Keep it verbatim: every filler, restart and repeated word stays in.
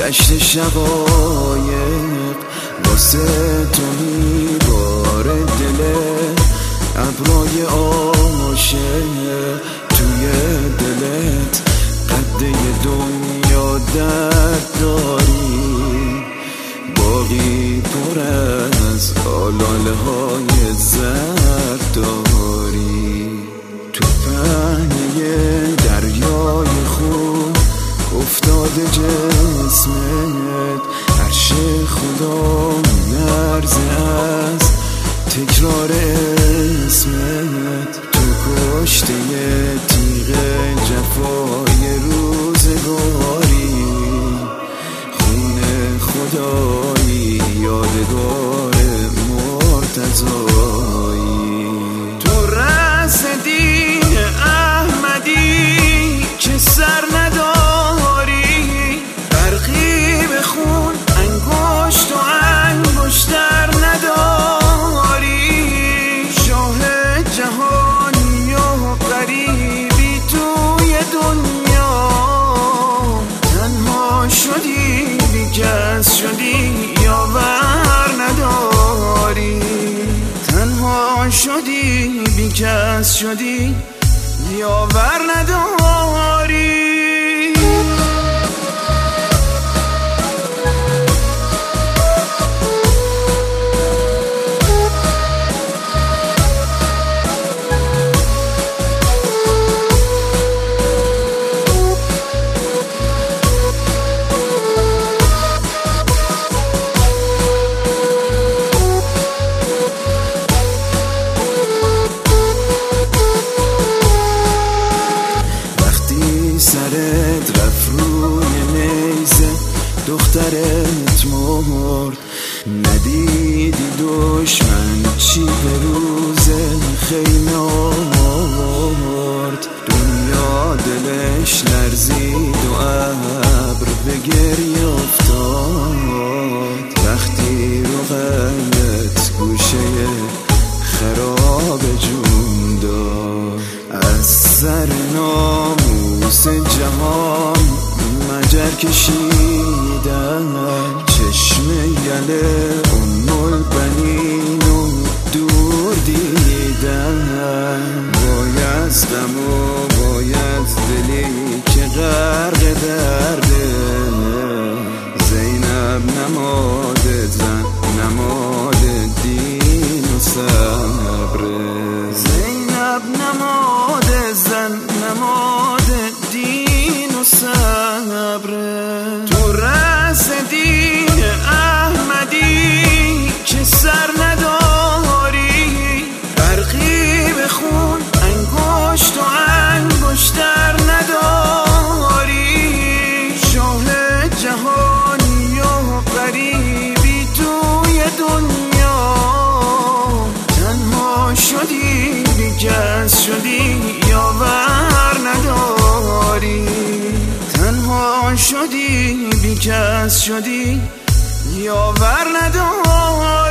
دشت شقایق واسه تو میباره دله، ابرای عاشق توی دلت، قده دنیا درد داری، باقی پر از آلاله های زرد داری. تو پهنه دریای خون افتاده جسمت، عرش خدا میلرزه از تکرار اسمت. تو کشته تیغ جفای روزگاری، خون خدایی یادگار مرتضایی. تو رأس دین احمدی که سر نداری، برقی به خون انگشت و انگشتر نداری. شاه جهانی و غریبی توی دنیا، تنها شدی بی کس شدی یاور نداری. تنها شدی بی کس شدی یاور نداری. سرت رفت روی نیزه دخترت مرد، ندیدی دشمن چی به روز خیمه آورد. دنیا دلش لرزید و ابر به گریه افتاد، وقتی رو قلبت گوشه خراب جون داد. از سر ناموس جهان مجر کشیدن، چشم یله ام البنین و دور دیدن. باید غم و باید دلی که غرق درده، زینب نماد زن نماد دین و صبره. زینب نماد زن نماد دین و صبره. تو رأس دین احمدی که سر نداری، برقی به خون انگشت و انگشتر نداری. شاه جهانی و غریبی توی دنیا، تنها شدی بی کس شدی یاور نداری. تنها شدی بی کس شدی یاور نداری.